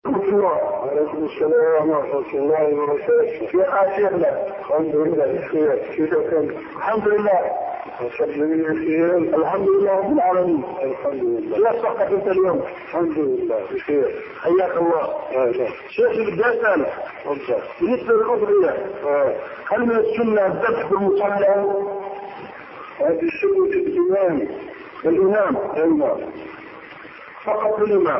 وعليكم السلام ورحمة الله وبركاته. في آخرنا الحمد لله بخير. كيف كنت؟ الحمد لله. وسلم بخير. الحمد لله رب العالمين. الحمد لله. لا صحة أنت اليوم؟ الحمد لله بخير. حياك الله. أهلا. شيخي بدي أسألك بالنسبة للأضحية هل من السنة الذبح بالمصلى؟ هذه سنة الإمام. الإمام فقط الإمام.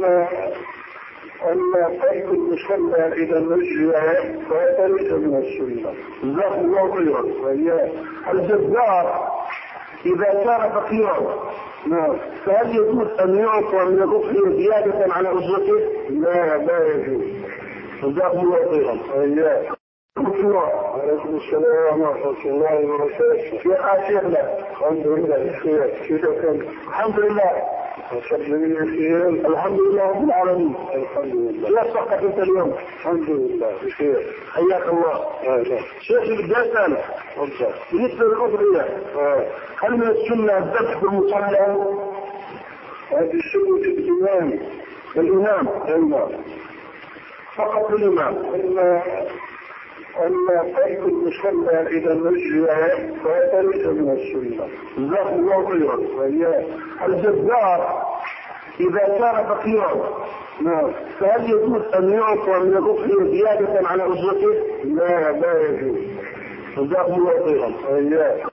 أما ترك المصلى إذا نجي فهذا ليس من السنة. جزاكم الله خيرا. الجزار إذا كان فقيرا فهل يجوز أن يعطى من الأضحية زيادة على أجرته؟ لا يجوز. جزاكم الله خيرا. وعليكم السلام ورحمة الله وبركاته. في آخرنا الحمد لله بخير. كيف كنت؟ الحمد لله. وسلم بخير. الحمد لله رب العالمين. الحمد لله. لا صحة أنت اليوم؟ الحمد لله بخير. حياك الله. أهلا. شيخي بدي أسألك بالنسبة للأضحية هل من السنة الذبح بالمصلى؟ هذه سنة الإمام. فقط الإمام. أما ترك المصلى إذا نجي فهذا ليس من السنة. جزاكم الله خيرا. الجزار إذا كان فقيرا فهل يجوز أن يعطى من الأضحية زيادة على أجرته؟ لا يجوز. جزاكم الله خيرا.